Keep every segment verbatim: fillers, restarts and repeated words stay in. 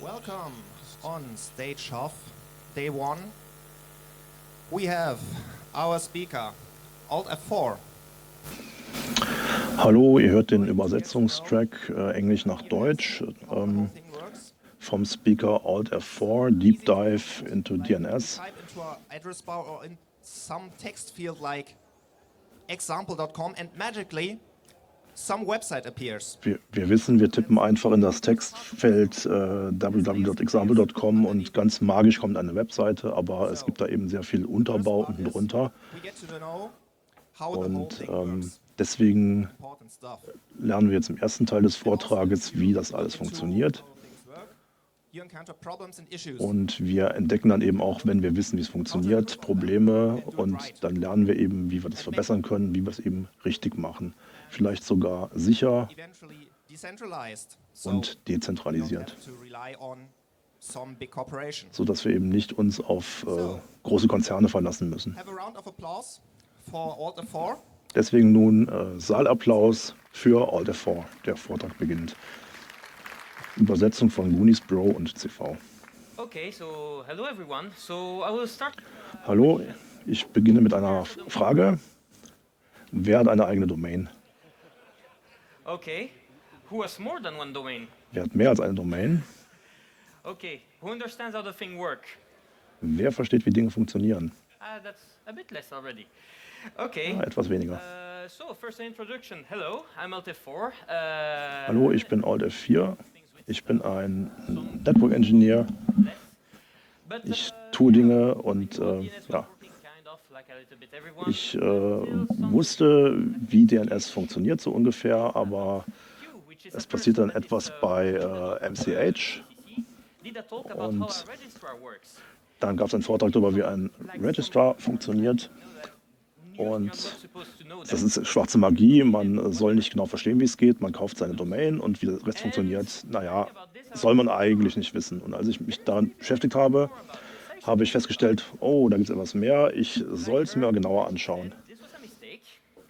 Welcome on stage of day one. We have our speaker, Alt F vier. Hallo, ihr hört den Übersetzungstrack äh, Englisch nach Deutsch ähm, vom Speaker Alt F vier, Deep Dive into D N S. Type into our address bar or in some text field like example dot com and magically some website appears. Wir, wir wissen, wir tippen einfach in das Textfeld äh, w w w dot example dot com und ganz magisch kommt eine Webseite, aber es gibt da eben sehr viel Unterbau unten drunter. We get to know how the whole Und thing ähm, works. deswegen Important stuff. lernen wir jetzt im ersten Teil des Vortrages, wie das alles funktioniert. You encounter problems and issues. Und wir entdecken dann eben auch, wenn wir wissen, wie es funktioniert, Probleme, und dann lernen wir eben, wie wir das verbessern können, wie wir es eben richtig machen. Vielleicht sogar sicher Eventually decentralized. So und you don't dezentralisiert, have to rely on some big corporation. sodass wir eben nicht uns auf äh, große Konzerne verlassen müssen. Have a round of applause for Alt F vier. Deswegen nun äh, Saalapplaus für Alt F vier. Der Vortrag beginnt. Übersetzung von Goonies Bro und C V. Okay, so hello everyone. So I will start. Hallo, ich beginne mit einer Frage. Wer hat eine eigene Domain? Okay, who has more than one domain? Wer hat mehr als eine Domain? Okay, who understands how the thing work? Wer versteht, wie Dinge funktionieren? Ah, that's a bit less already. Okay. Ah, etwas weniger. Uh, so first an introduction. Hello, I'm Alt F vier. Uh, Hallo, ich bin Alt F vier. Ich bin ein Network Engineer. but, Ich uh, tue Dinge und äh, D N S was ja, working kind of like a little bit everyone. ich äh, wusste, wie D N S funktioniert so ungefähr, aber Q, which is es a passiert dann person that etwas is, uh, bei äh, M C H. Did I talk about Und how a registrar works? Dann gab es einen Vortrag darüber, wie ein Registrar funktioniert. You're Und not supposed to know das that. ist schwarze Magie. Man soll nicht genau verstehen, wie es geht. Man kauft seine Domain und wie der Rest funktioniert, naja, soll man eigentlich nicht wissen. Und als ich mich damit beschäftigt habe, habe ich festgestellt, oh, da gibt es etwas mehr. Ich soll es mir genauer anschauen. This was a mistake.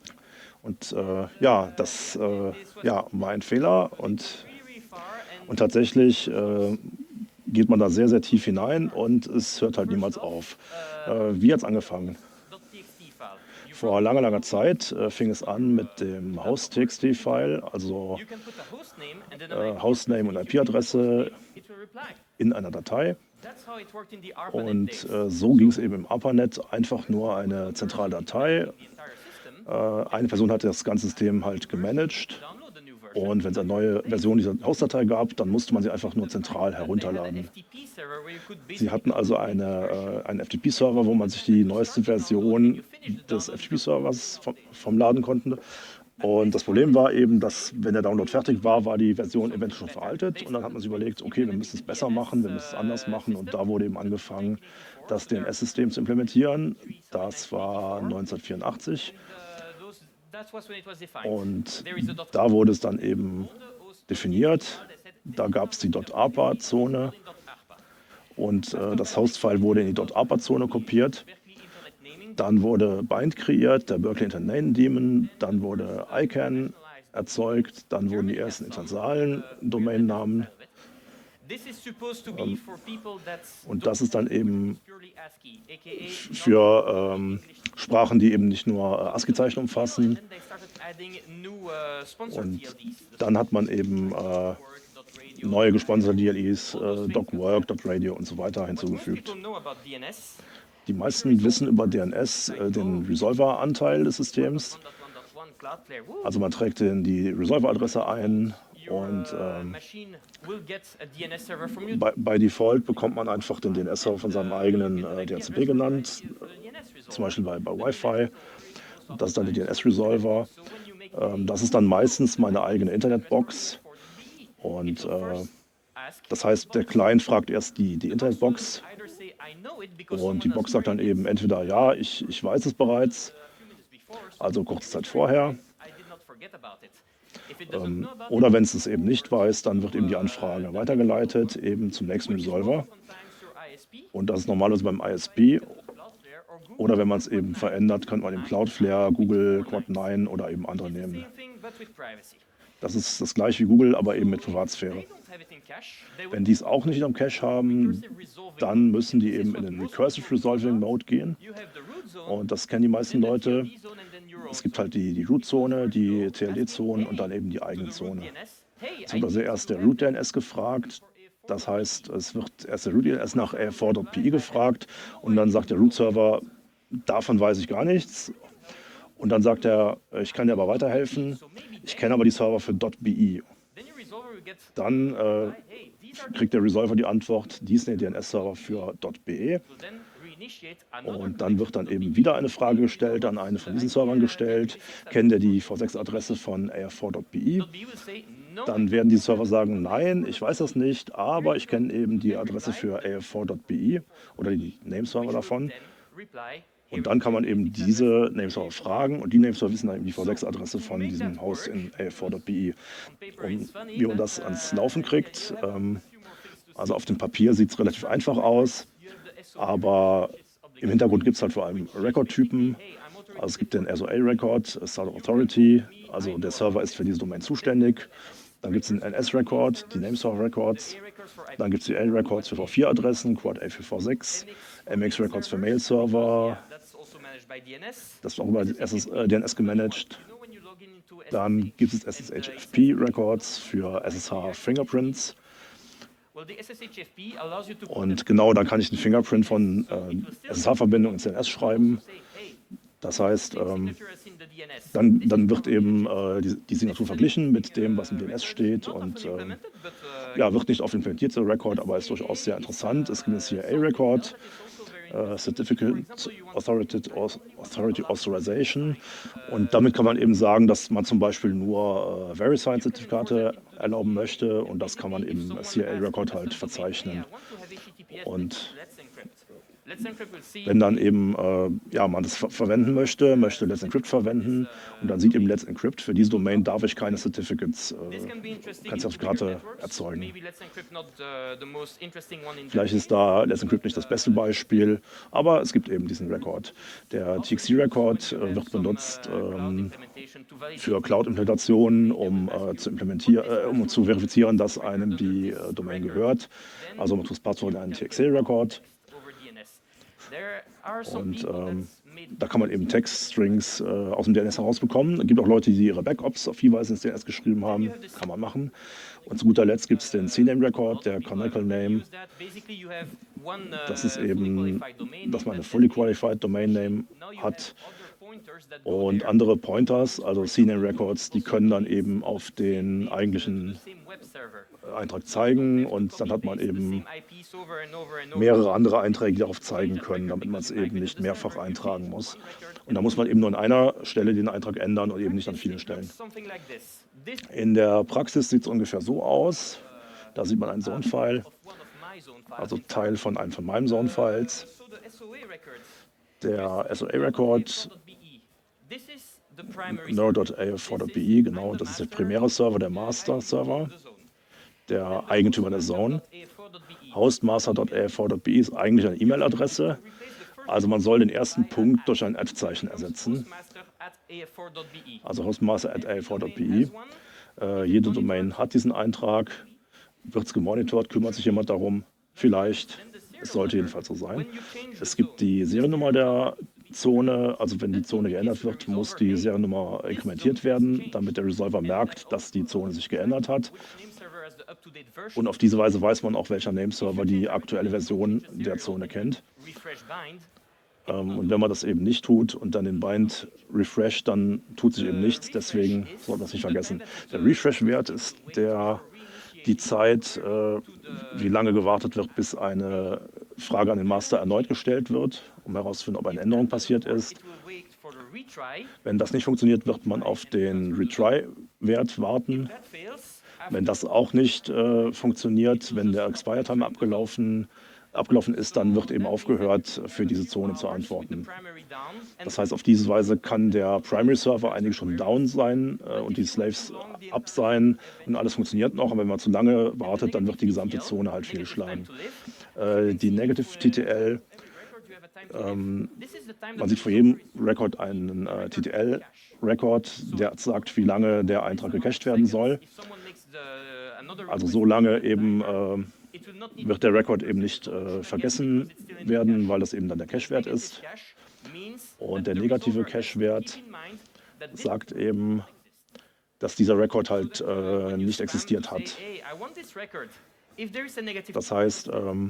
Und äh, ja, das äh, ja, war ein Fehler. Und, Really, really far and und tatsächlich äh, geht man da sehr, sehr tief hinein und es hört halt niemals auf. Äh, wie hat es angefangen? .txt file. You Vor langer, langer Zeit äh, fing es an mit dem Host.txt-File, also You can put a hostname and then äh, an Hostname und I P-Adresse it will reply. in einer Datei. That's how it worked in the ARPANET Und days. äh, so ging es eben im ARPANET, einfach nur eine zentrale Datei. The entire system Äh, eine Person hat das ganze System halt gemanagt. download the new version. Und wenn es eine neue Version dieser Hostdatei gab, dann musste man sie einfach nur zentral They had an herunterladen. F T P server where you could Sie basically hatten also eine, äh, einen F T P-Server, wo man sich die neueste Version des F T P-Servers vom, vom laden konnte. Und das Problem war eben, dass, wenn der Download fertig war, war die Version eventuell schon veraltet. Und dann hat man sich überlegt, okay, wir müssen es besser machen, wir müssen es anders machen. Und da wurde eben angefangen, das D N S-System zu implementieren. Das war neunzehnhundertvierundachtzig. uh, those, that was when it was defined. Und There is a dot da wurde es dann eben the host definiert. they said Da gab es die .arpa-Zone. in .arpa. Und äh, das Host-File wurde in die .arpa-Zone kopiert. Berkeley Internet Naming Dann wurde Bind kreiert, der Berkeley Internet Naming Daemon. Dann wurde I C A N erzeugt. Dann wurden die ersten internationalen Domainnamen. This is supposed to be for people that Und das ist dann eben purely ASCII, aka für ähm, Sprachen, die eben nicht nur äh, ASCII-Zeichen umfassen. then they started adding new uh, sponsored Und T L Ds. dann hat man eben äh, neue gesponserte D L Es, äh, docwork, .radio und so weiter Most hinzugefügt. people know about D N S. Die meisten wissen über D N S äh, den Resolver-Anteil des Systems. one dot one dot one Cloudflare. Woo! Also man trägt in die Resolver-Adresse ein Your und uh, ähm, machine will get a D N S server from you. bei, bei Default bekommt man einfach den D N S-Server von seinem eigenen äh, D H C P genannt, zum Beispiel bei, bei Wi-Fi. Das ist dann der D N S-Resolver. Ähm, das ist dann meistens meine eigene Internetbox. Und äh, das heißt, der Client fragt erst die, die Internetbox und die Box sagt dann eben entweder ja, ich, ich weiß es bereits, also kurze Zeit vorher. Ähm, oder wenn es es eben nicht weiß, dann wird eben die Anfrage weitergeleitet, eben zum nächsten Resolver. Und das ist normalerweise beim I S P. Oder wenn man es eben verändert, könnte man eben Cloudflare, Google, Quad neun oder eben andere nehmen. Das ist das gleiche wie Google, aber eben mit Privatsphäre. Wenn die es auch nicht am Cache haben, dann müssen die eben in den Recursive Resolving Mode gehen. Und das kennen die meisten Leute. Es gibt halt die, die Root-Zone, die T L D-Zonen und dann eben die eigene Zone. Es wird also erst der Root-D N S gefragt. Das heißt, es wird erst der Root-D N S nach A F four dot P I gefragt und dann sagt der Root-Server, davon weiß ich gar nichts. Und dann sagt er, ich kann dir aber weiterhelfen, ich kenne aber die Server für .bi. Dann äh, kriegt der Resolver die Antwort, dies sind die D N S-Server für .be. Und dann wird dann eben wieder eine Frage gestellt, an eine von diesen Servern gestellt. Kennt ihr die V sechs Adresse von A F four dot P I? Dann werden die Server sagen, nein, ich weiß das nicht, aber ich kenne eben die Adresse für A F four dot P I oder die Nameserver davon. Und dann kann man eben diese Nameserver fragen und die Nameserver wissen dann eben die V sechs Adresse von diesem Host in A F four dot P I. Und wie man das ans Laufen kriegt, ähm, also auf dem Papier sieht es relativ einfach aus, aber im Hintergrund gibt es halt vor allem Record-Typen. Also es gibt den S O A-Record, Start Authority, also der Server ist für diese Domain zuständig. Dann gibt es den N S-Record, die Nameserver-Records. Dann gibt es die A-Records für V vier Adressen, Quad A für V sechs, M X-Records für Mail-Server. Das wird auch über D N S gemanagt. Dann gibt es S S H F P-Records für S S H-Fingerprints. Und genau, da kann ich den Fingerprint von äh, S S H-Verbindung ins D N S schreiben. Das heißt, ähm, dann, dann wird eben äh, die, die Signatur verglichen mit dem, was im D N S steht und ähm, ja, wird nicht oft implementiert, der Record, aber ist durchaus sehr interessant. Es gibt jetzt hier A-Record, äh, Certificate Authority, Authority Authorization und damit kann man eben sagen, dass man zum Beispiel nur äh, VeriSign-Zertifikate erlauben möchte und das kann man eben als hier A-Record halt verzeichnen. Und wenn dann eben äh, ja, man das ver verwenden möchte, möchte Let's Encrypt verwenden und dann sieht eben Let's Encrypt, für diese Domain darf ich keine Certificates, äh, keine Zertifikate erzeugen. Vielleicht ist da Let's Encrypt nicht das beste Beispiel, aber es gibt eben diesen Record. Der T X C-Record äh, wird benutzt ähm, für Cloud-Implementationen, um, äh, zu implementieren, äh, um zu verifizieren, dass einem die äh, Domain gehört. Also man tut das Passwort in einen T X C-Record. Und ähm, da kann man eben Text-Strings äh, aus dem D N S herausbekommen. Es gibt auch Leute, die ihre Backups auf Hinweise ins D N S geschrieben haben. Kann man machen. Und zu guter Letzt gibt es den C Name Record, der Canonical Name. Das ist eben, dass man eine Fully Qualified Domain Name hat. Und andere Pointers, also C Name Records, die können dann eben auf den eigentlichen Eintrag zeigen und dann hat man eben mehrere andere Einträge, die darauf zeigen können, damit man es eben nicht mehrfach eintragen muss. Und da muss man eben nur an einer Stelle den Eintrag ändern und eben nicht an vielen Stellen. In der Praxis sieht es ungefähr so aus. Da sieht man einen Zone-File, also Teil von einem von meinen Zone-Files. Der S O A-Record, node.A F four dot P I, genau, das ist der primäre Server, der Master-Server, der Eigentümer der Zone. Hostmaster.A F four dot P I ist eigentlich eine E-Mail-Adresse, also man soll den ersten Punkt durch ein At-Zeichen ersetzen. Also hostmaster.A F four dot P I. Äh, jede Domain hat diesen Eintrag, wird es gemonitort, kümmert sich jemand darum, vielleicht. Es sollte jedenfalls so sein. Es gibt die Seriennummer der Zone, also wenn die Zone geändert wird, muss die Seriennummer inkrementiert werden, damit der Resolver merkt, dass die Zone sich geändert hat. Und auf diese Weise weiß man auch, welcher Nameserver die aktuelle Version der Zone kennt. Ähm, und wenn man das eben nicht tut und dann den Bind refresht, dann tut sich eben nichts, deswegen sollte man es nicht vergessen. Der Refresh-Wert ist der die Zeit, äh, wie lange gewartet wird, bis eine Frage an den Master erneut gestellt wird, um herauszufinden, ob eine Änderung passiert ist. Wenn das nicht funktioniert, wird man auf den Retry-Wert warten. Wenn das auch nicht äh, funktioniert, wenn der Expire-Time abgelaufen, abgelaufen ist, dann wird eben aufgehört, für diese Zone zu antworten. Das heißt, auf diese Weise kann der Primary-Server eigentlich schon down sein äh, und die Slaves up sein und alles funktioniert noch. Aber wenn man zu lange wartet, dann wird die gesamte Zone halt fehlschlagen. Äh, die Negative T T L ähm, man sieht vor jedem Record einen äh, T T L-Record, der sagt, wie lange der Eintrag gecached werden soll. Also so lange eben äh, wird der Record eben nicht äh, vergessen werden, weil das eben dann der Cache-Wert ist. Und der negative Cache-Wert sagt eben, dass dieser Record halt äh, nicht existiert hat. Das heißt, ähm,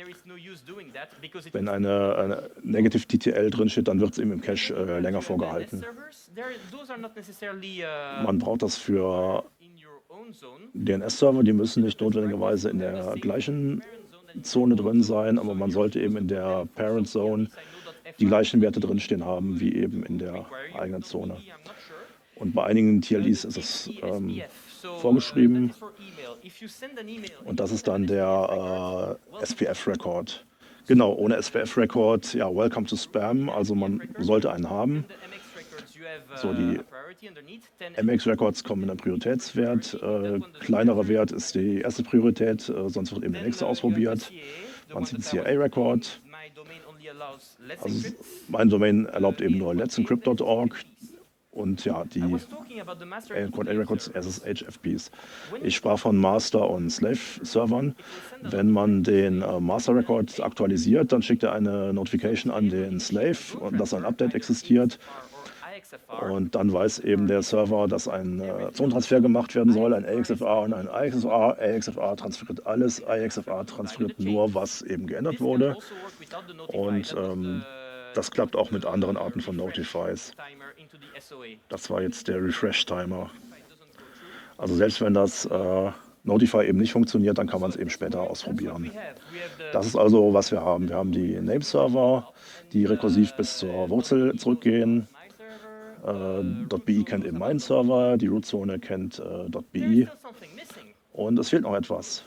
wenn eine, eine Negative T T L drinsteht, dann wird es eben im Cache äh, länger vorgehalten. Man braucht das für D N S-Server, die müssen nicht notwendigerweise in der gleichen Zone drin sein, aber man sollte eben in der Parent Zone die gleichen Werte drinstehen haben wie eben in der eigenen Zone. Und bei einigen T L Is ist es ähm, vorgeschrieben und das ist dann der äh, S P F-Record. Genau, ohne S P F-Record, ja, Welcome to Spam, also man sollte einen haben. So, die M X-Records kommen in einen Prioritätswert. Äh, kleinerer Wert ist die erste Priorität, äh, sonst wird eben der nächste ausprobiert. Man sieht einen C I A-Record. Also mein Domain erlaubt eben nur let's encrypt Punkt org und ja, die A-Records S S H F Ps. Ich sprach von Master- und Slave-Servern. Wenn man den äh, Master-Record aktualisiert, dann schickt er eine Notification an den Slave, dass ein Update existiert. Und dann weiß eben der Server, dass ein äh, Zonentransfer gemacht werden soll, ein A X F R und ein I X F R. A X F R transferiert alles, I X F R transferiert nur, was eben geändert wurde. Und ähm, das klappt auch mit anderen Arten von Notifies. Das war jetzt der Refresh-Timer. Also selbst wenn das äh, Notify eben nicht funktioniert, dann kann man es eben später ausprobieren. Das ist also, was wir haben. Wir haben die Name-Server, die rekursiv bis zur Wurzel zurückgehen. Äh, .bi kennt eben meinen Server, die Root-Zone kennt äh, .bi und es fehlt noch etwas.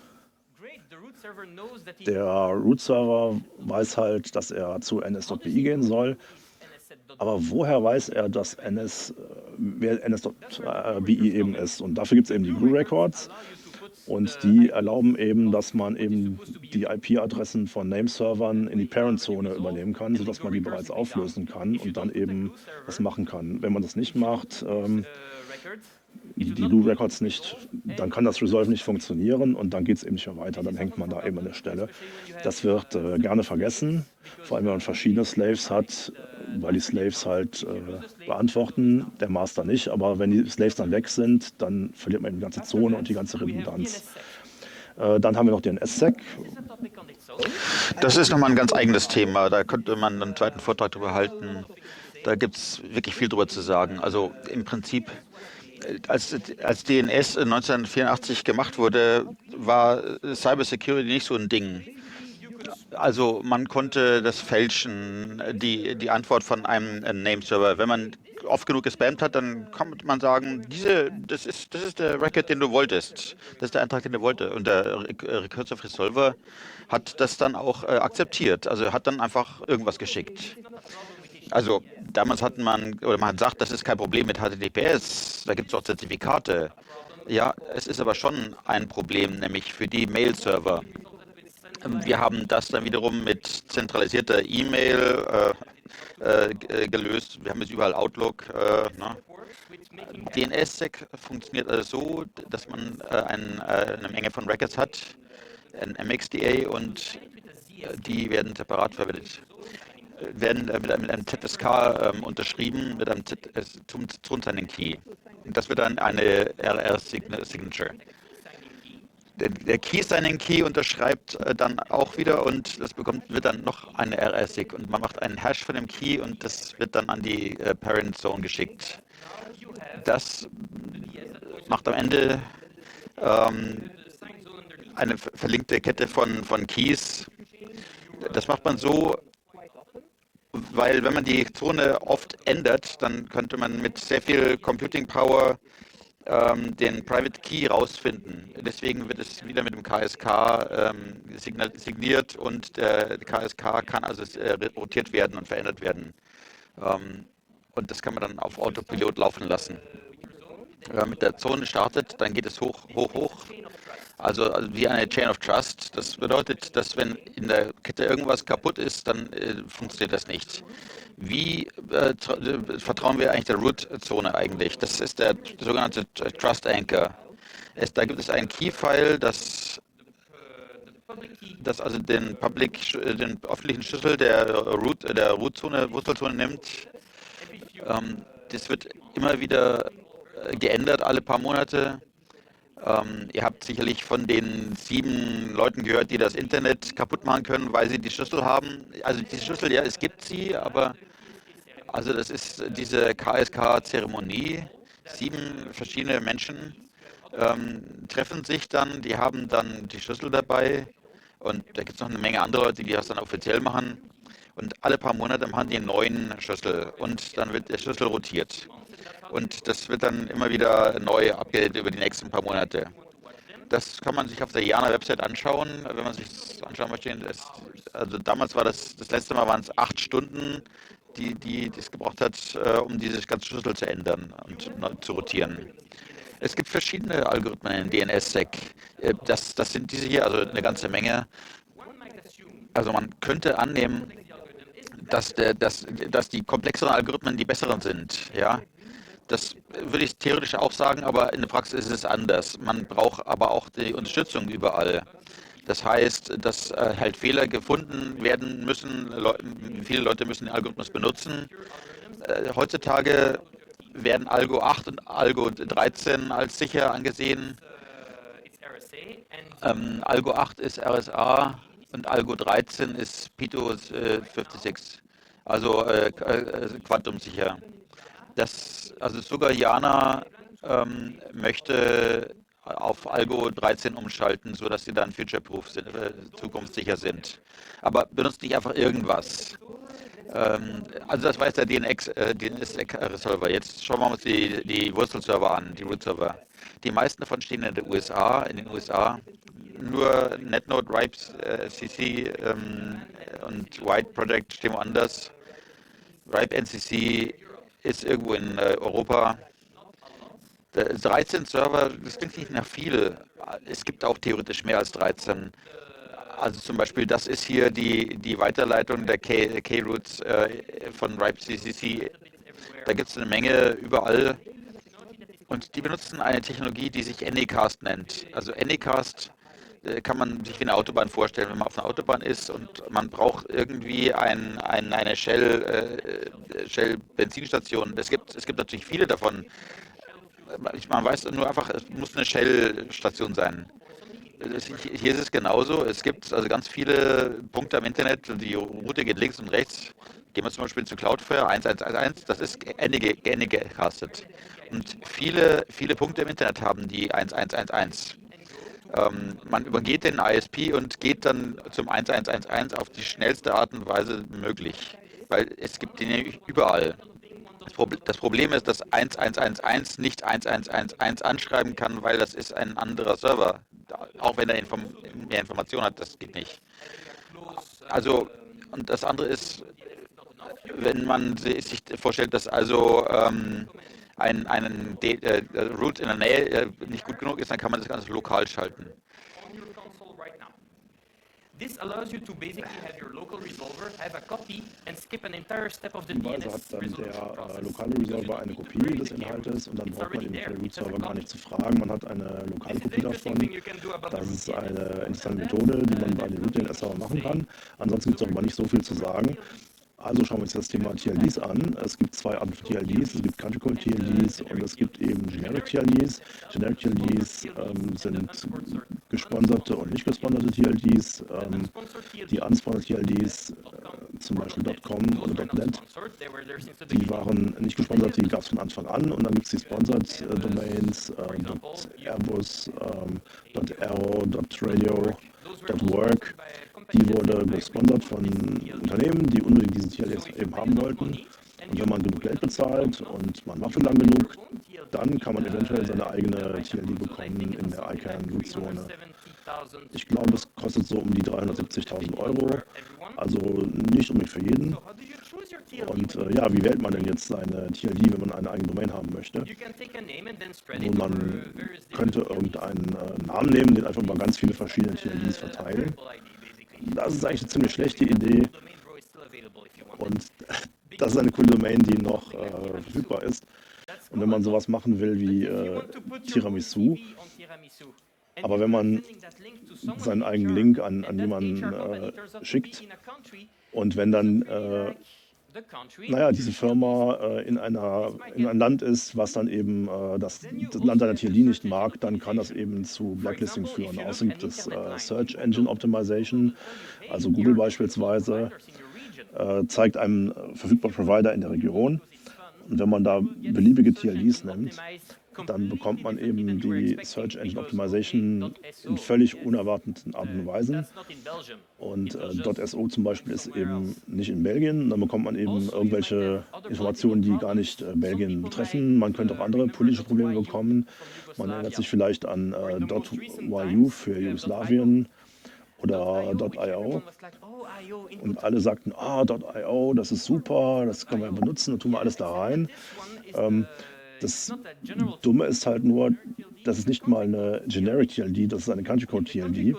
Der Root-Server weiß halt, dass er zu N S Punkt B I gehen soll, aber woher weiß er, dass N S, äh, wer N S Punkt B I eben ist? Und dafür gibt es eben die Glue-Records. Und die erlauben eben, dass man eben die I P-Adressen von Nameservern in die Parent-Zone übernehmen kann, sodass man die bereits auflösen kann und dann eben das machen kann. Wenn man das nicht macht, ähm, die Glue-Records nicht, dann kann das Resolve nicht funktionieren und dann geht es eben nicht mehr weiter, dann hängt man da eben an der Stelle. Das wird äh, gerne vergessen, vor allem wenn man verschiedene Slaves hat, weil die Slaves halt äh, beantworten, der Master nicht, aber wenn die Slaves dann weg sind, dann verliert man die ganze Zone und die ganze Redundanz. Äh, dann haben wir noch den S S E C. Das ist nochmal ein ganz eigenes Thema, da könnte man einen zweiten Vortrag drüber halten. Da gibt es wirklich viel drüber zu sagen. Also im Prinzip, als, als D N S neunzehnhundertvierundachtzig gemacht wurde, war Cybersecurity nicht so ein Ding. Also man konnte das fälschen, die, die Antwort von einem Nameserver. Wenn man oft genug gespammt hat, dann kann man sagen, diese, das, ist, das ist der Record, den du wolltest. Das ist der Eintrag, den du wolltest. Und der Recursive Resolver hat das dann auch äh, akzeptiert. Also hat dann einfach irgendwas geschickt. Also damals hat man, oder man sagt, das ist kein Problem mit H T T P S, da gibt es auch Zertifikate. Ja, es ist aber schon ein Problem, nämlich für die Mail-Server. Wir haben das dann wiederum mit zentralisierter E-Mail äh, äh, gelöst. Wir haben jetzt überall Outlook. Äh, ne? D N S S E C funktioniert also so, dass man äh, ein, äh, eine Menge von Records hat, ein M X D A, und äh, die werden separat verwendet. Werden äh, mit, einem, mit einem Z S K ähm, unterschrieben, mit einem Z S, zum Zonensigning Key. Das wird dann eine R R-Signature. Der, der Key-Signing-Key unterschreibt äh, dann auch wieder und das bekommt, wird dann noch eine R R-Sig und man macht einen Hash von dem Key und das wird dann an die äh, Parent-Zone geschickt. Das macht am Ende ähm, eine verlinkte Kette von, von Keys. Das macht man so, weil wenn man die Zone oft ändert, dann könnte man mit sehr viel Computing Power ähm, den Private Key rausfinden. Deswegen wird es wieder mit dem K S K ähm, signiert und der K S K kann also äh, rotiert werden und verändert werden. Ähm, und das kann man dann auf Autopilot laufen lassen. Wenn man mit der Zone startet, dann geht es hoch, hoch, hoch. Also, also wie eine Chain of Trust. Das bedeutet, dass wenn in der Kette irgendwas kaputt ist, dann äh, funktioniert das nicht. Wie äh, tra- äh, vertrauen wir eigentlich der Root-Zone eigentlich? Das ist der sogenannte Trust Anchor. Es, da gibt es einen Key-File, das, das also den, Public, Sch- den öffentlichen Schlüssel der Root, der Root-Zone, Wurzelzone nimmt. Ähm, das wird immer wieder äh, geändert, alle paar Monate. Ähm, ihr habt sicherlich von den sieben Leuten gehört, die das Internet kaputt machen können, weil sie die Schlüssel haben. Also die Schlüssel, ja, es gibt sie, aber also das ist diese K S K-Zeremonie. Sieben verschiedene Menschen ähm, treffen sich dann, die haben dann die Schlüssel dabei und da gibt es noch eine Menge andere Leute, die das dann offiziell machen. Und alle paar Monate machen die einen neuen Schlüssel und dann wird der Schlüssel rotiert. Und das wird dann immer wieder neu abgedatet über die nächsten paar Monate. Das kann man sich auf der Jana-Website anschauen, wenn man sich das anschauen möchte. Es, also damals war das, das letzte Mal waren es acht Stunden, die, die, die es gebraucht hat, äh, um diese ganze Schlüssel zu ändern und neu zu rotieren. Es gibt verschiedene Algorithmen in D N S-Sec. Äh, Das, das sind diese hier, also eine ganze Menge. Also man könnte annehmen, dass, der, dass, dass die komplexeren Algorithmen die besseren sind. Ja? Das würde ich theoretisch auch sagen, aber in der Praxis ist es anders. Man braucht aber auch die Unterstützung überall. Das heißt, dass äh, halt Fehler gefunden werden müssen. Leu viele Leute müssen den Algorithmus benutzen. Äh, heutzutage werden Algo acht und Algo dreizehn als sicher angesehen. Ähm, Algo acht ist R S A und Algo dreizehn ist Pito äh, sechsundfünfzig, also äh, äh, quantumsicher. Das, also sogar Jana ähm, möchte auf Algo dreizehn umschalten, sodass sie dann future-proof sind, äh, zukunftssicher sind. Aber benutzt nicht einfach irgendwas. Ähm, also das war jetzt der D N S, äh, D N S-Resolver. Jetzt schauen wir uns die, die Wurzelserver an, die Root-Server. Die meisten davon stehen in den U S A, in den U S A. Nur NetNode, Ripe, äh, C C ähm, und White Project stehen woanders. Ripe N C C ist irgendwo in äh, Europa. Der dreizehn Server, das klingt nicht nach viel. Es gibt auch theoretisch mehr als dreizehn. Also zum Beispiel, das ist hier die, die Weiterleitung der K-Roots äh, von Ripe C C C. Da gibt es eine Menge überall. Und die benutzen eine Technologie, die sich Anycast nennt. Also Anycast äh, kann man sich wie eine Autobahn vorstellen, wenn man auf einer Autobahn ist und man braucht irgendwie ein, ein, eine Shell, äh, Shell-Benzinstation. Es gibt, es gibt natürlich viele davon. Man weiß nur einfach, es muss eine Shell-Station sein. Hier ist es genauso. Es gibt also ganz viele Punkte am Internet. Die Route geht links und rechts. Gehen wir zum Beispiel zu Cloudflare eins eins eins eins. Das ist gecastet. Und viele, viele Punkte im Internet haben die eins eins eins eins. Ähm, man übergeht den I S P und geht dann zum eins eins eins eins auf die schnellste Art und Weise möglich. Weil es gibt die überall. Das, Proble das Problem ist, dass eins eins eins eins nicht eins eins eins eins anschreiben kann, weil das ist ein anderer Server. Auch wenn er Inform mehr Informationen hat, das geht nicht. Also, und das andere ist, wenn man sich vorstellt, dass also ähm, ein einen äh, Root in der Nähe äh, nicht gut genug ist, dann kann man das Ganze lokal schalten. This allows you to basically have your local resolver have a copy and skip an entire step of the Die D N Weise hat S dann resolution der äh, process. lokale Resolver eine Kopie des Inhaltes und dann braucht man den Root-Server gar nicht zu fragen. Man hat eine lokale Kopie davon. Das ist eine interessante Methode, die man bei den Root-D N S-Server machen kann. Ansonsten gibt es darüber nicht so viel zu sagen. Also schauen wir uns das Thema T L Ds an. Es gibt zwei Arten von T L Ds. Es gibt Country Code T L Ds und es gibt eben Generic T L Ds. Generic T L Ds ähm, sind gesponserte und nicht gesponserte T L Ds. Ähm, die unsponserte T L Ds, äh, zum Beispiel .com oder .net, die waren nicht gesponsert, die gab es von Anfang an. Und dann gibt es die Sponsored äh, Domains, äh, .airbus, ähm, .aero, .radio, .work. Die wurde gesponsert von Unternehmen, die unbedingt diesen T L Ds eben haben wollten. Und wenn man genug Geld bezahlt und man macht es lang genug, dann kann man eventuell seine eigene T L D bekommen in der I C A N-Root-Zone. Ich glaube, es kostet so um die dreihundertsiebzigtausend Euro, also nicht unbedingt für jeden. Und äh, ja, wie wählt man denn jetzt seine T L D, wenn man eine eigene Domain haben möchte? Nun, man könnte irgendeinen äh, Namen nehmen, den einfach mal ganz viele verschiedene T L Ds verteilen. Das ist eigentlich eine ziemlich schlechte Idee und das ist eine coole Domain, die noch äh, verfügbar ist. Und wenn man sowas machen will wie äh, Tiramisu, aber wenn man seinen eigenen Link an, an jemanden äh, schickt und wenn dann äh, naja, diese Firma äh, in, einer, in einem Land ist, was dann eben äh, das, das Land deiner T L D nicht mag, dann kann das eben zu Blacklisting führen. Außerdem gibt es äh, Search Engine Optimization, also Google beispielsweise, äh, zeigt einem äh, verfügbare Provider in der Region. Und wenn man da beliebige T L Ds nimmt, dann bekommt man eben die Search Engine Optimization in völlig unerwarteten Art und Weisen. Und äh, .so zum Beispiel ist eben nicht in Belgien. Dann bekommt man eben irgendwelche Informationen, die gar nicht äh, Belgien betreffen. Man könnte auch andere politische Probleme bekommen. Man erinnert sich vielleicht an äh, .yu für Jugoslawien oder .io. Und alle sagten, ah, .io, das ist super, das können wir benutzen, da tun wir alles da rein. Ähm, Das Dumme ist halt nur, das ist nicht mal eine Generic T L D, das ist eine Country Code T L D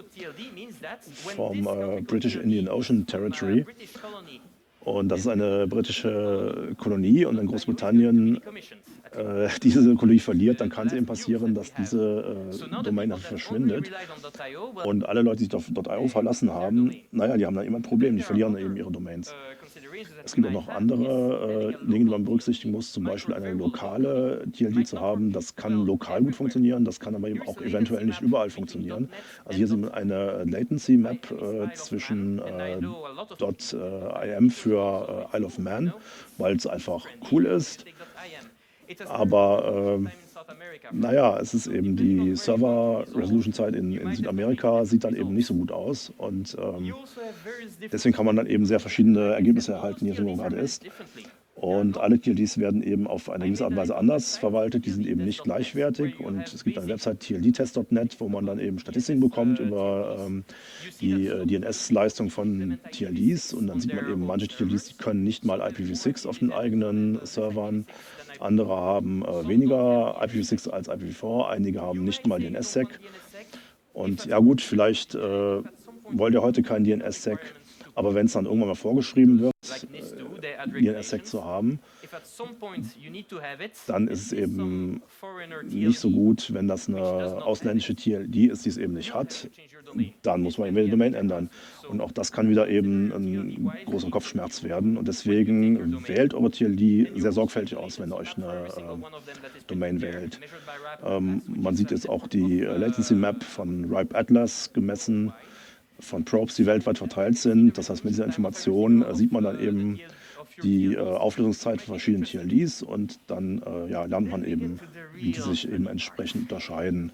vom äh, British Indian Ocean Territory. Und das ist eine britische Kolonie und in Großbritannien äh, diese Kolonie verliert, dann kann es eben passieren, dass diese äh, Domain einfach verschwindet. Und alle Leute, die sich auf .io verlassen haben, naja, die haben dann immer ein Problem, die verlieren dann eben ihre Domains. Es gibt auch noch andere äh, Dinge, die man berücksichtigen muss, zum Beispiel eine lokale T L D zu haben. Das kann lokal gut funktionieren, das kann aber eben auch eventuell nicht überall funktionieren. Also hier sieht man eine Latency Map äh, zwischen äh, .im für äh, Isle of Man, weil es einfach cool ist. Aber äh, naja, es ist eben die Server-Resolution-Zeit in, in Südamerika sieht dann eben nicht so gut aus und ähm, deswegen kann man dann eben sehr verschiedene Ergebnisse erhalten, je nachdem, wo man gerade ist. Und alle T L Ds werden eben auf eine gewisse Art und Weise anders verwaltet, die sind eben nicht gleichwertig und es gibt eine Website T L D test Punkt net, wo man dann eben Statistiken bekommt über ähm, die äh, D N S-Leistung von T L Ds und dann sieht man eben, manche T L Ds, die können nicht mal I P v six auf den eigenen Servern. Andere haben äh, weniger I P v six als I P v vier, einige haben nicht mal D N S-Sec. Und ja gut, vielleicht äh, wollt ihr heute kein D N S-Sec, aber wenn es dann irgendwann mal vorgeschrieben wird, äh, D N S-Sec zu haben, dann ist es eben nicht so gut, wenn das eine ausländische T L D ist, die es eben nicht hat. Dann muss man eben die Domain ändern. Und auch das kann wieder eben ein großer Kopfschmerz werden. Und deswegen wählt eure T L D sehr sorgfältig aus, wenn ihr euch eine äh, Domain wählt. Ähm, man sieht jetzt auch die äh, Latency Map von Ripe Atlas gemessen, von Probes, die weltweit verteilt sind. Das heißt, mit dieser Information äh, sieht man dann eben die äh, Auflösungszeit von verschiedenen T L Ds und dann äh, ja, lernt man eben, wie die sich eben entsprechend unterscheiden.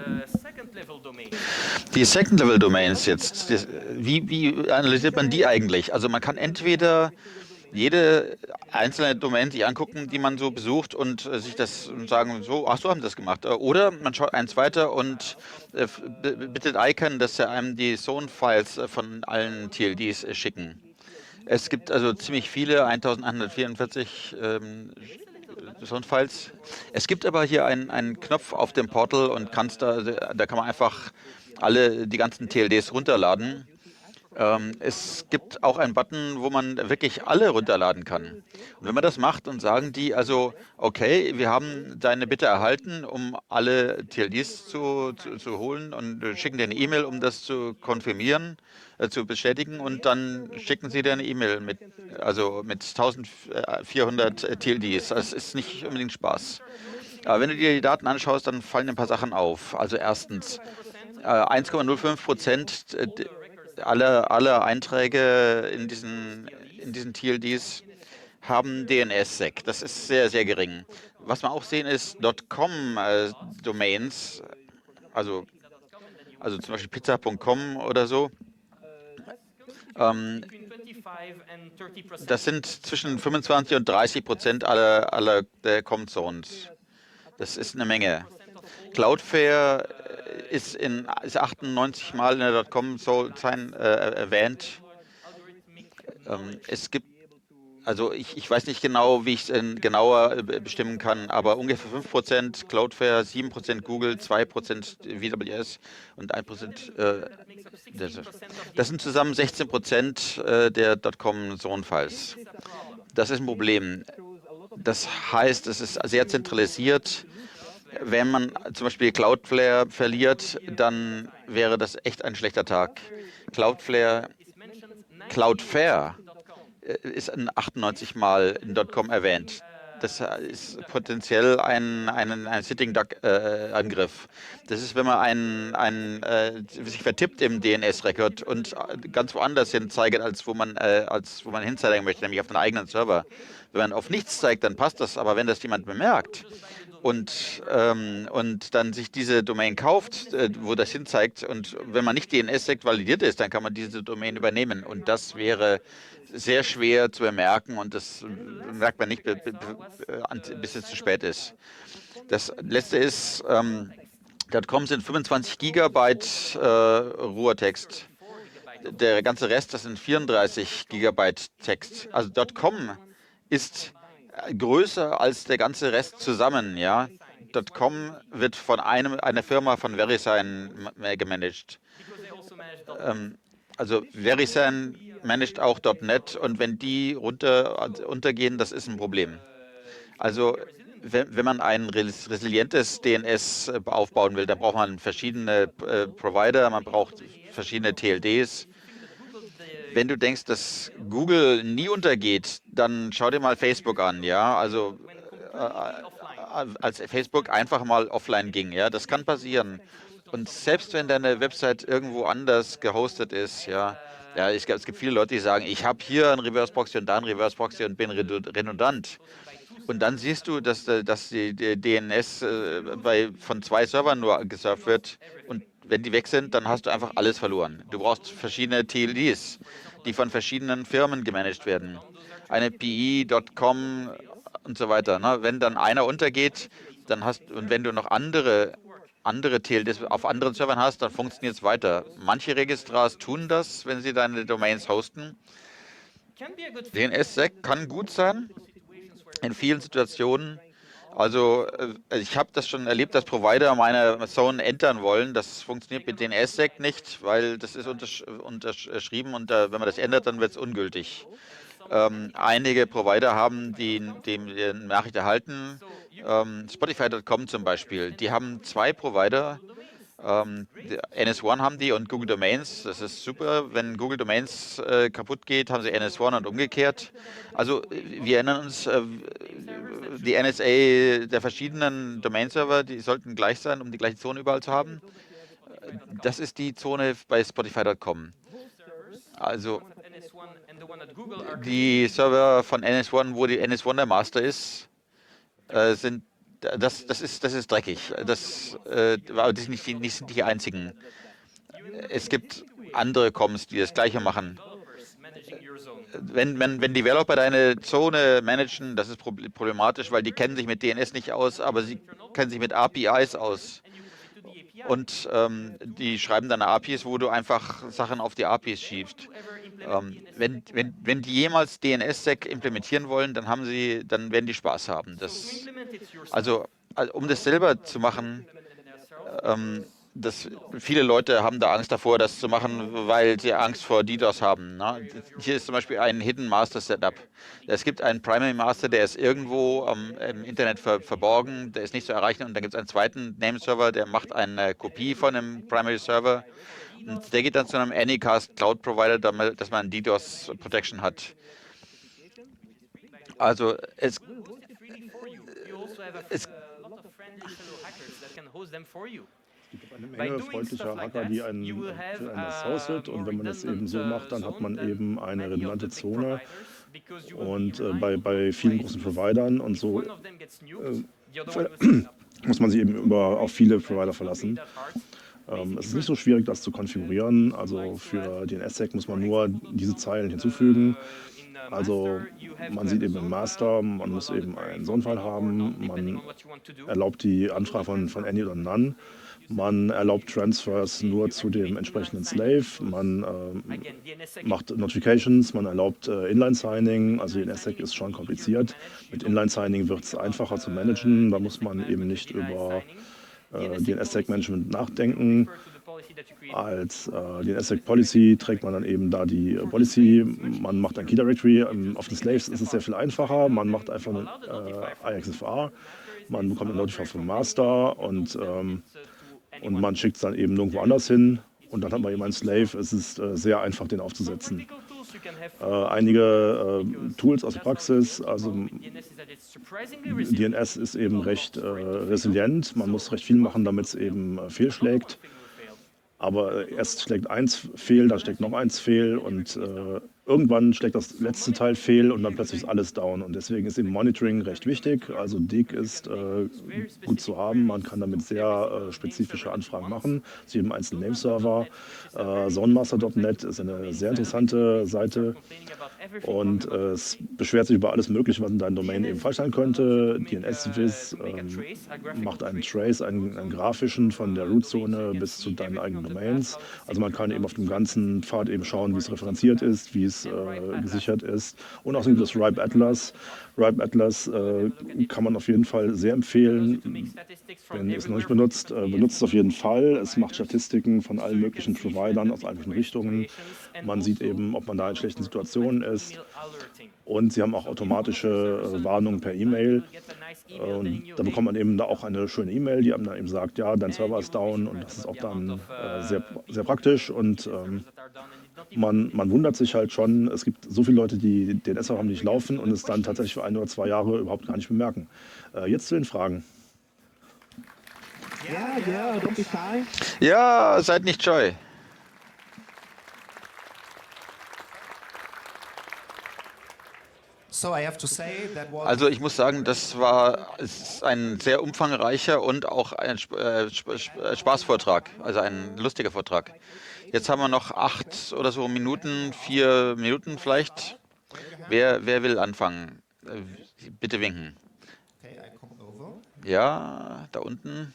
Die Second-Level-Domains jetzt, das, wie, wie analysiert man die eigentlich? Also man kann entweder jede einzelne Domain sich angucken, die man so besucht und äh, sich das und sagen, so, ach so haben sie das gemacht. Oder man schaut eins weiter und äh, bittet Icon, dass er einem die Zone-Files von allen T L Ds äh, schicken. Es gibt also ziemlich viele, eintausendeinhundertvierundvierzig ähm, Zone-Files. Es gibt aber hier einen, einen Knopf auf dem Portal und kannst da, da kann man einfach alle die ganzen T L Ds runterladen. Ähm, es gibt auch einen Button, wo man wirklich alle runterladen kann. Und wenn man das macht, dann sagen die also, okay, wir haben deine Bitte erhalten, um alle T L Ds zu, zu, zu holen und schicken dir eine E-Mail, um das zu konfirmieren, äh, zu bestätigen und dann schicken sie dir eine E-Mail mit, also mit eintausendvierhundert T L Ds. Das ist nicht unbedingt Spaß. Aber wenn du dir die Daten anschaust, dann fallen ein paar Sachen auf. Also erstens, äh, eins Komma null fünf Prozent Alle, alle Einträge in diesen, in diesen T L Ds haben D N S-Sec. Das ist sehr, sehr gering. Was man auch sehen ist .com-Domains, also, also zum Beispiel pizza Punkt com oder so. Ähm, das sind zwischen fünfundzwanzig und dreißig Prozent aller, aller der Com-Zones. Das ist eine Menge. Cloudflare ist, in, ist achtundneunzig Mal in der .com-Zone äh, erwähnt. Ähm, es gibt Also ich, ich weiß nicht genau, wie ich es genauer äh, bestimmen kann, aber ungefähr fünf Prozent Cloudflare, sieben Prozent Google, zwei Prozent W W S und ein Prozent äh, das, das sind zusammen sechzehn Prozent äh, der .com-Zone-Files. Das ist ein Problem. Das heißt, es ist sehr zentralisiert. Wenn man zum Beispiel Cloudflare verliert, dann wäre das echt ein schlechter Tag. Cloudflare, Cloudflare äh, ist ein achtundneunzig Mal in .com erwähnt. Das ist potenziell ein, ein, ein Sitting Duck-Angriff. Das ist, wenn man einen, einen, äh, sich vertippt im D N S-Record und ganz woanders hin zeigt, als wo man, äh, als wo man hinzeigen möchte, nämlich auf den eigenen Server. Wenn man auf nichts zeigt, dann passt das, aber wenn das jemand bemerkt und, ähm, und dann sich diese Domain kauft, äh, wo das hinzeigt, und wenn man nicht D N S-Sec validiert ist, dann kann man diese Domain übernehmen, und das wäre sehr schwer zu bemerken, und das merkt man nicht, bis es zu spät ist. Das letzte ist, ähm, .com sind fünfundzwanzig Gigabyte äh, Ruhrtext. Der ganze Rest, das sind vierunddreißig Gigabyte Text. Also .com ist größer als der ganze Rest zusammen, ja. .com wird von einem, einer Firma von VeriSign gemanagt. Ähm, also VeriSign managt auch .net, und wenn die runter, untergehen, das ist ein Problem. Also wenn, wenn man ein resilientes D N S aufbauen will, dann braucht man verschiedene äh, Provider, man braucht verschiedene T L Ds. Wenn du denkst, dass Google nie untergeht, dann schau dir mal Facebook an, ja. Also äh, als Facebook einfach mal offline ging, ja, das kann passieren. Und selbst wenn deine Website irgendwo anders gehostet ist, ja, ja, es gibt, es gibt viele Leute, die sagen, ich habe hier ein Reverse Proxy und da ein Reverse Proxy und bin redundant. Und dann siehst du, dass, dass die, die D N S äh, bei, von zwei Servern nur gesurft wird, und wenn die weg sind, dann hast du einfach alles verloren. Du brauchst verschiedene T L Ds, die von verschiedenen Firmen gemanagt werden. Eine P I, .com und so weiter. Ne? Wenn dann einer untergeht, dann hast und wenn du noch andere andere T L Ds auf anderen Servern hast, dann funktioniert es weiter. Manche Registrars tun das, wenn sie deine Domains hosten. D N S-Sec kann gut sein in vielen Situationen. Also ich habe das schon erlebt, dass Provider meine Zone entern wollen. Das funktioniert mit D N S-Sec nicht, weil das ist untersch unterschrieben, und äh, wenn man das ändert, dann wird es ungültig. Ähm, einige Provider haben die, die, die Nachricht erhalten, ähm, Spotify Punkt com zum Beispiel. Die haben zwei Provider, ähm, N S eins haben die und Google Domains. Das ist super. Wenn Google Domains äh, kaputt geht, haben sie N S eins und umgekehrt. Also wir erinnern uns, äh, die N S A der verschiedenen Domain-Server, die sollten gleich sein, um die gleiche Zone überall zu haben. Das ist die Zone bei Spotify Punkt com. Also die Server von N S eins, wo die N S eins der Master ist, äh, sind das, das ist das ist dreckig. Das, äh, aber die sind nicht die, nicht, sind die einzigen. Es gibt andere Coms, die das Gleiche machen. Wenn, wenn, wenn Developer deine Zone managen, das ist problematisch, weil die kennen sich mit D N S nicht aus, aber sie kennen sich mit A P Is aus. Und ähm, die schreiben dann A P Is, wo du einfach Sachen auf die A P Is schiebst. Ähm, wenn, wenn, wenn die jemals D N S-Sec implementieren wollen, dann haben sie, dann werden die Spaß haben. Das, also, also um das selber zu machen, ähm, das, viele Leute haben da Angst davor, das zu machen, weil sie Angst vor DDoS haben. Ne? Hier ist zum Beispiel ein Hidden Master Setup. Es gibt einen Primary Master, der ist irgendwo ähm, im Internet ver verborgen, der ist nicht zu erreichen, und dann gibt es einen zweiten Nameserver, der macht eine Kopie von einem Primary Server, und der geht dann zu einem Anycast Cloud Provider, damit, dass man DDoS Protection hat. Also es, es Es gibt eine Menge freundlicher Hacker, die einen für einen das hostet, und wenn man das eben so macht, dann hat man eben eine redundante Zone, und äh, bei, bei vielen großen Providern und so äh, muss man sich eben über, auf viele Provider verlassen. Ähm, es ist nicht so schwierig, das zu konfigurieren. Also für D N S-Sec muss man nur diese Zeilen hinzufügen. Also man sieht eben im Master, man muss eben einen Zone-File haben, man erlaubt die Anfrage von, von Any oder None. Man erlaubt Transfers nur zu dem entsprechenden Slave. Man ähm, macht Notifications, man erlaubt äh, Inline-Signing. Also D N S-Sec ist schon kompliziert. Mit Inline-Signing wird es einfacher zu managen. Da muss man eben nicht über äh, D N S-Sec-Management nachdenken. Als äh, D N S-Sec-Policy trägt man dann eben da die äh, Policy. Man macht ein Key-Directory. Ähm, auf den Slaves ist es sehr viel einfacher. Man macht einfach eine äh, I X F R. Man bekommt eine Notify vom Master und ähm, Und man schickt es dann eben nirgendwo anders hin und dann hat man eben einen Slave. Es ist äh, sehr einfach, den aufzusetzen. Äh, einige äh, Tools aus der Praxis, also D N S ist eben recht äh, resilient. Man muss recht viel machen, damit es eben äh, fehlschlägt. Aber erst schlägt eins fehl, dann schlägt noch eins fehl und äh, irgendwann schlägt das letzte Teil fehl und dann plötzlich ist alles down. Und deswegen ist eben Monitoring recht wichtig. Also D I G ist äh, gut zu haben. Man kann damit sehr äh, spezifische Anfragen machen zu jedem einzelnen Nameserver. Äh, Zonemaster Punkt net ist eine sehr interessante Seite und äh, es beschwert sich über alles Mögliche, was in deinem Domain eben falsch sein könnte. D N S-Wiz ähm, macht einen Trace, einen, einen grafischen von der Root-Zone bis zu deinen eigenen Domains. Also man kann eben auf dem ganzen Pfad eben schauen, wie es referenziert ist, wie es äh, gesichert ist. Und außerdem das Ripe Atlas. Ripe Atlas äh, kann man auf jeden Fall sehr empfehlen. Wenn ihr es noch nicht benutzt, äh, benutzt es auf jeden Fall. Es macht Statistiken von allen möglichen Providern aus allen möglichen Richtungen. Man sieht eben, ob man da in schlechten Situationen ist. Und sie haben auch automatische äh, Warnungen per E-Mail. Und da bekommt man eben da auch eine schöne E-Mail, die einem dann eben sagt, ja, dein Server ist down. Und das ist auch dann äh, sehr, sehr praktisch. Und ähm, man, man wundert sich halt schon, es gibt so viele Leute, die D N S haben, die nicht laufen und es dann tatsächlich für ein oder zwei Jahre überhaupt gar nicht bemerken. Äh, jetzt zu den Fragen. Yeah, yeah, don't be shy. Ja, seid nicht scheu. So I have to say that was Also ich muss sagen, das war es ist ein sehr umfangreicher und auch ein Sp äh, Sp Sp Spaßvortrag, also ein lustiger Vortrag. Jetzt haben wir noch acht oder so Minuten, vier Minuten vielleicht. Wer, wer will anfangen? Äh, Bitte winken. okay, I come over. Ja, da unten.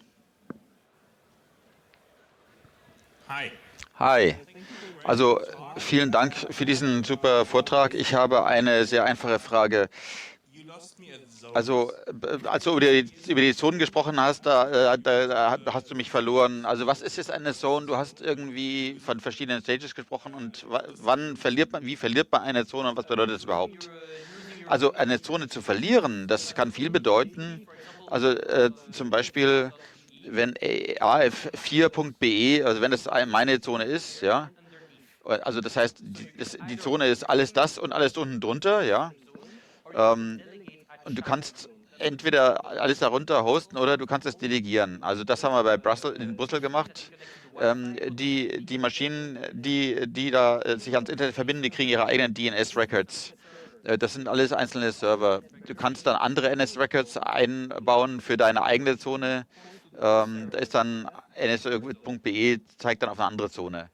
Hi. Hi. Also vielen Dank für diesen super Vortrag. Ich habe eine sehr einfache Frage. You lost me at zone. Also, äh, als du über die, über die Zonen gesprochen hast, da, äh, da, da hast du mich verloren. Also, was ist jetzt eine Zone? Du hast irgendwie von verschiedenen Stages gesprochen und wa- wann verliert man, wie verliert man eine Zone und was bedeutet das überhaupt? Also, eine Zone zu verlieren, das kann viel bedeuten. Also, äh, zum Beispiel, wenn A F vier Punkt B E, also wenn das ein- meine Zone ist, ja, also das heißt, die, das, die Zone ist alles das und alles unten drunter, ja. Ähm, und du kannst entweder alles darunter hosten oder du kannst es delegieren. Also das haben wir bei Brüssel, in Brüssel gemacht. Ähm, die, die Maschinen, die, die da äh, sich ans Internet verbinden, die kriegen ihre eigenen D N S-Records. Äh, das sind alles einzelne Server. Du kannst dann andere N S-Records einbauen für deine eigene Zone. Ähm, da ist dann N S Punkt B E, zeigt dann auf eine andere Zone.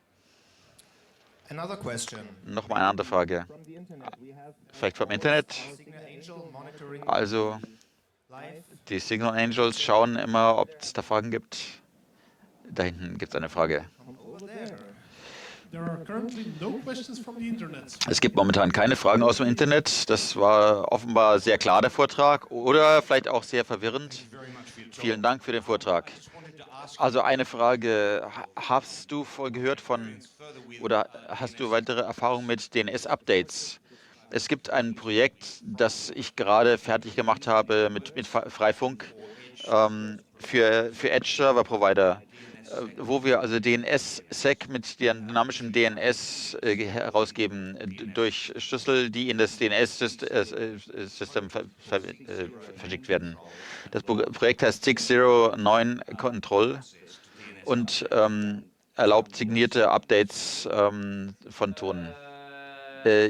Another question. Nochmal eine andere Frage. From the internet, we have Vielleicht vom Internet. Signal Angel monitoring Also live. die Signal Angels schauen immer, ob es da Fragen gibt. Da hinten gibt es eine Frage. Over there. There are currently no questions from the internet. Es gibt momentan keine Fragen aus dem Internet. Das war offenbar sehr klar, der Vortrag, oder vielleicht auch sehr verwirrend. Vielen Dank für den Vortrag. Also eine Frage, ha- hast du voll gehört von, oder hast du weitere Erfahrungen mit D N S-Updates? Es gibt ein Projekt, das ich gerade fertig gemacht habe mit, mit Fa- Freifunk ähm, für, für Edge-Server-Provider, äh, wo wir also D N S-Sec mit dem dynamischen D N S äh, ge- herausgeben, äh, d- durch Schlüssel, die in das D N S-System ver ver äh, verschickt werden. Das Pro Projekt heißt sechs null neun Control und ähm, erlaubt signierte Updates ähm, von Tonen. Äh,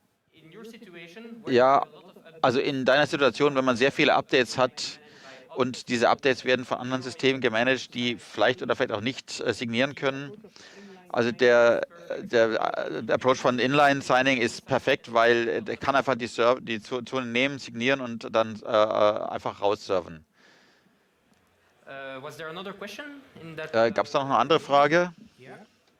ja, also in deiner Situation, wenn man sehr viele Updates hat und diese Updates werden von anderen Systemen gemanagt, die vielleicht oder vielleicht auch nicht äh, signieren können. Also der, der, der Approach von Inline-Signing ist perfekt, weil äh, der kann einfach die, Server, die Zo- Zonen nehmen, signieren und dann äh, äh, einfach rausserven. Uh, was there another question in that? Äh, Gab es da noch eine andere Frage? Yeah.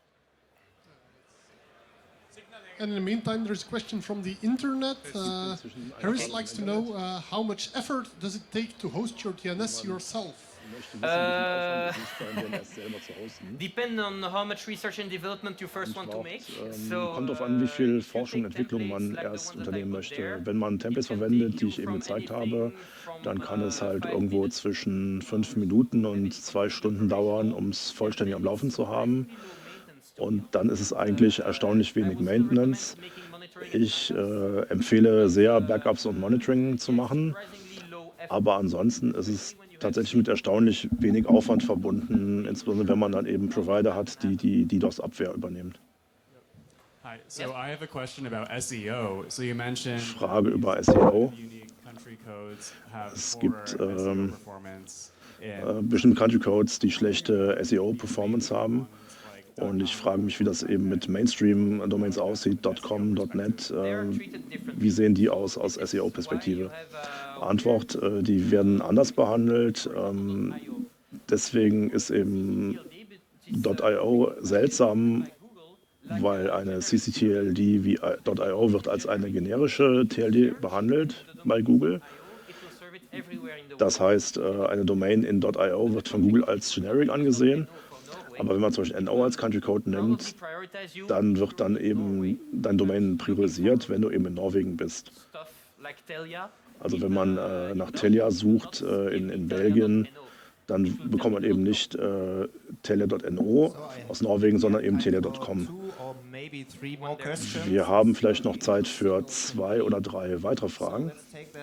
And in the meantime, there's a question from the internet. Uh, Harris likes to know uh, how much effort does it take to host your D N S yourself? Äh, D N S selber zu hosten. Depend on how much research and development you first want to Braucht, make. ähm, So, kommt darauf an, wie viel uh, Forschung und if you take Entwicklung man templates like the erst ones that I unternehmen put möchte. there, Wenn man it Templates can verwendet, take die you ich eben from gezeigt anything habe, from, dann kann es uh, halt five irgendwo minutes zwischen fünf Minuten und zwei Stunden dauern, um es vollständig am Laufen zu haben. Und dann ist es eigentlich erstaunlich wenig Maintenance. Ich äh, empfehle sehr, Backups und Monitoring zu machen, aber ansonsten ist es tatsächlich mit erstaunlich wenig Aufwand verbunden, insbesondere wenn man dann eben Provider hat, die die DDoS-Abwehr übernehmen. Hi, so I have a question about S E O. So you mentioned Frage über S E O. unique country codes have Es poor gibt S E O ähm, performance äh, in bestimmte Country Codes, die schlechte S E O-Performance haben. Und ich frage mich, wie das eben mit Mainstream-Domains aussieht, .com, .net. Äh, wie sehen die aus aus S E O-Perspektive? Antwort, äh, die werden anders behandelt. Ähm, deswegen ist eben .io seltsam, weil eine C C T L D wie .io wird als eine generische T L D behandelt bei Google. Das heißt, äh, eine Domain in .io wird von Google als generic angesehen. Aber wenn man zum Beispiel N O als Country Code nimmt, dann wird dann eben dein Domain priorisiert, wenn du eben in Norwegen bist. Also wenn man äh, nach Telia sucht äh, in, in Belgien, dann bekommt man eben nicht äh, telia Punkt no aus Norwegen, sondern eben telia Punkt com. Wir haben vielleicht noch Zeit für zwei oder drei weitere Fragen.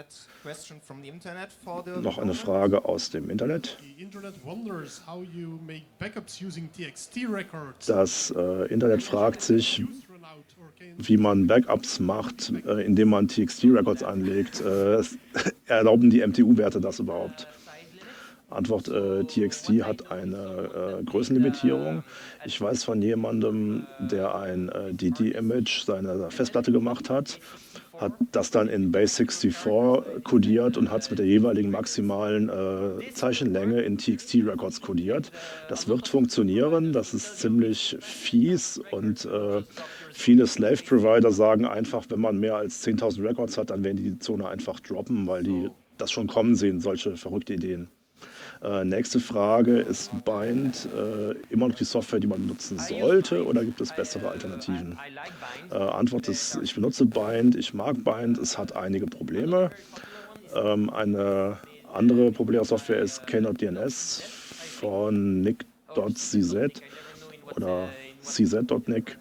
Noch eine Frage aus dem Internet. The internet wonders how you make backups using T X T records. Das äh, Internet fragt sich, Use run out or can wie man Backups macht, äh, indem man T X T-Records anlegt. Äh, erlauben die M T U-Werte das überhaupt? Antwort, äh, T X T hat eine äh, Größenlimitierung. Ich weiß von jemandem, der ein äh, D D-Image seiner Festplatte gemacht hat, hat das dann in Base vierundsechzig kodiert und hat es mit der jeweiligen maximalen äh, Zeichenlänge in T X T-Records kodiert. Das wird funktionieren, das ist ziemlich fies und äh, viele Slave-Provider sagen einfach, wenn man mehr als zehntausend Records hat, dann werden die die Zone einfach droppen, weil die das schon kommen sehen, solche verrückte Ideen. Äh, nächste Frage, ist Bind äh, immer noch die Software, die man benutzen sollte, oder gibt es bessere Alternativen? Äh, Antwort ist, ich benutze Bind, ich mag Bind, es hat einige Probleme. Ähm, eine andere populäre Software ist K-Node-D N-S von nick Punkt c z oder c z Punkt nick.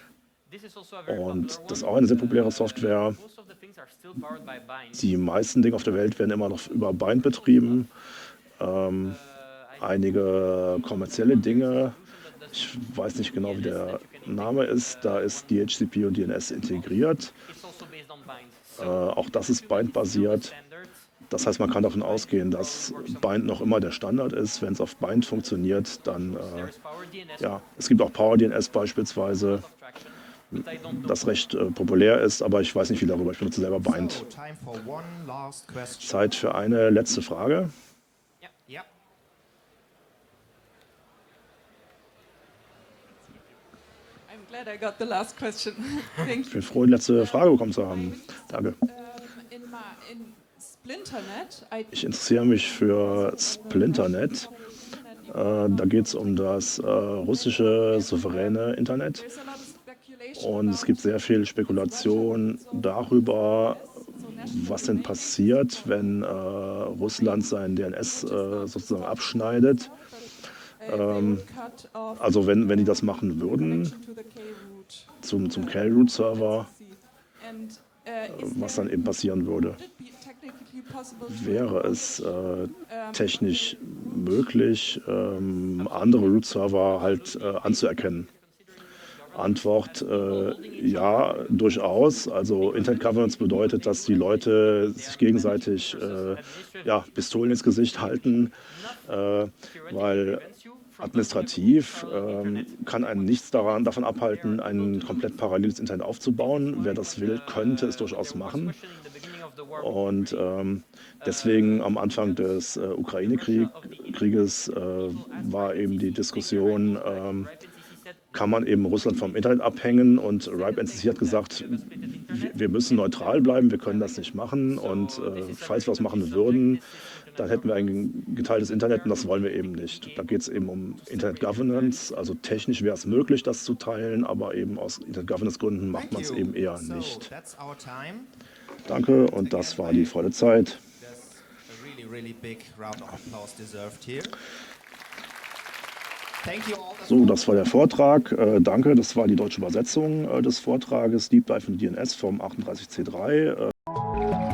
Und das ist auch eine sehr populäre Software. Die meisten Dinge auf der Welt werden immer noch über Bind betrieben. Ähm, einige kommerzielle Dinge, ich weiß nicht genau, wie der Name ist, da ist D H C P und D N S integriert. Äh, auch das ist Bind-basiert. Das heißt, man kann davon ausgehen, dass Bind noch immer der Standard ist. Wenn es auf Bind funktioniert, dann, äh, ja, es gibt auch PowerDNS beispielsweise, das recht äh, populär ist, aber ich weiß nicht viel darüber. Ich benutze selber Bind. Zeit für eine letzte Frage. Yeah. I'm glad I got the last question. Thank Ich you. bin froh, die letzte Frage bekommen zu haben. Danke. Um, in, my, in Splinternet, I Ich interessiere mich für Splinternet. Äh, da geht es um das äh, russische souveräne Internet. there's a lot of speculation Und es about gibt sehr viel Spekulation darüber, was denn passiert, wenn äh, Russland sein D N S äh, sozusagen abschneidet. Ähm, also wenn, wenn die das machen würden, zum, zum K-Root-Server, was dann eben passieren würde. Wäre es äh, technisch möglich, ähm, andere Root-Server halt äh, anzuerkennen? Antwort, äh, ja, durchaus. Also Internet Governance bedeutet, dass die Leute sich gegenseitig äh, ja, Pistolen ins Gesicht halten, äh, weil administrativ äh, kann einen nichts daran, davon abhalten, ein komplett paralleles Internet aufzubauen. Wer das will, könnte es durchaus machen. Und ähm, deswegen am Anfang des äh, Ukraine-Krieges äh, war eben die Diskussion, ähm, kann man eben Russland vom Internet abhängen, und RIPE N C C hat gesagt, wir müssen neutral bleiben, wir können das nicht machen, und äh, falls wir es machen würden, dann hätten wir ein geteiltes Internet, und das wollen wir eben nicht. Da geht es eben um Internet Governance, also technisch wäre es möglich, das zu teilen, aber eben aus Internet Governance Gründen macht man es eben eher So, nicht. that's our time. Danke, und das war die volle Zeit. There's a really, really big round of applause deserved here. Thank you all. So, das war der Vortrag. Äh, danke, das war die deutsche Übersetzung äh, des Vortrages Deep Dive in D N S vom achtunddreißig C drei. Äh,